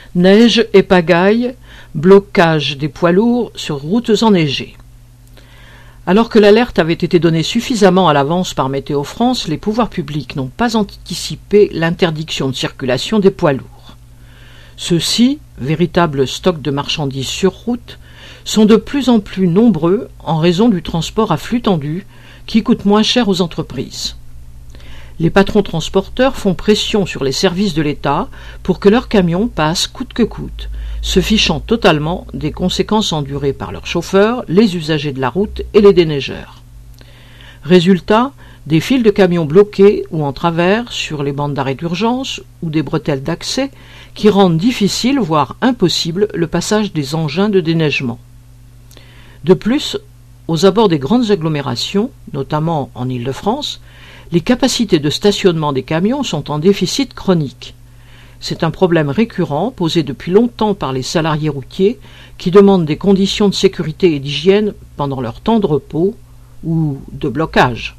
Neige et pagaille, blocage des poids lourds sur routes enneigées. Alors que l'alerte avait été donnée suffisamment à l'avance par Météo France, les pouvoirs publics n'ont pas anticipé l'interdiction de circulation des poids lourds. Ceux-ci, véritables stocks de marchandises sur route, sont de plus en plus nombreux en raison du transport à flux tendu qui coûte moins cher aux entreprises. Les patrons transporteurs font pression sur les services de l'État pour que leurs camions passent coûte que coûte, se fichant totalement des conséquences endurées par leurs chauffeurs, les usagers de la route et les déneigeurs. Résultat, des files de camions bloqués ou en travers sur les bandes d'arrêt d'urgence ou des bretelles d'accès qui rendent difficile, voire impossible, le passage des engins de déneigement. De plus, aux abords des grandes agglomérations, notamment en Île-de-France, les capacités de stationnement des camions sont en déficit chronique. C'est un problème récurrent posé depuis longtemps par les salariés routiers qui demandent des conditions de sécurité et d'hygiène pendant leur temps de repos ou de blocage.